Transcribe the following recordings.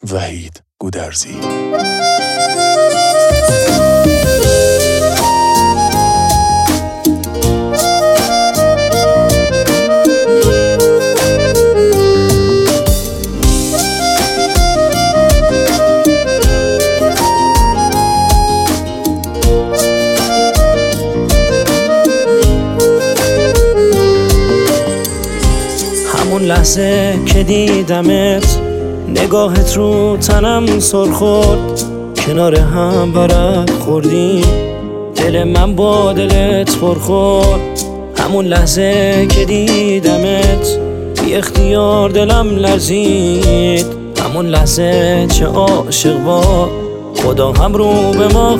وحید گودرزی. همون لحظه که دیدمت نگاهت رو تنم سر خورد، کنار هم ورق خوردیم دل من با دلت پر خورد. همون لحظه که دیدمت بی اختیار دلم لرزید، همون لحظه چه عاشق با خدا هم رو به ما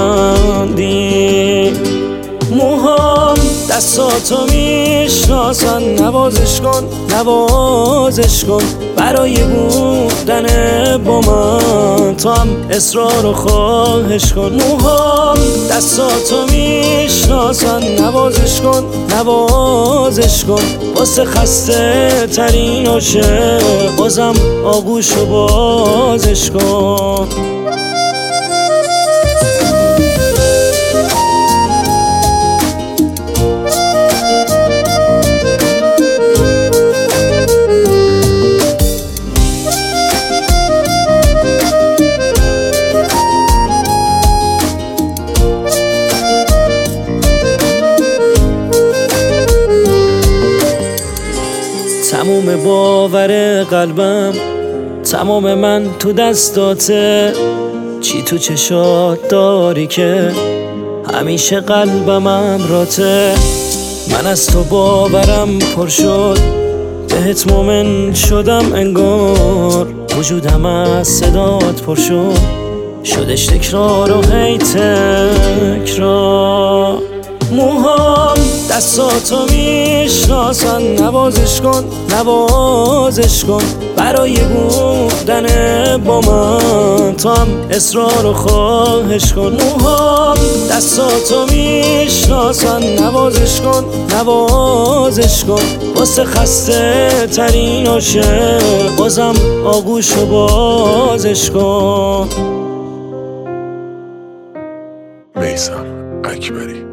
خندید. موهام دستاتو میشناسن، نوازش کن نوازش کن برای بودن با من، تو هم اصرار و خواهش کن. موهام دستاتو میشناسن، نوازش کن نوازش کن واسه خسته ترین عاشق، بازم آغوش و بازش کن. تموم باور قلبم، تمام من تو دستاته، چی تو چشات داری که همیشه قلبم امراته. من از تو باورم پر شد، بهت مومن شدم انگار، وجودم از صدات پر شدش تکرار و هی تکرار. موهام دستاتو میشناسن، نوازش کن نوازش کن برای بودن با من، تو هم اصرار و خواهش کن. موهام دستاتو میشناسن، نوازش کن نوازش کن واسه خسته ترین عاشق، بازم آغوش و بازش کن. میثم اکبری.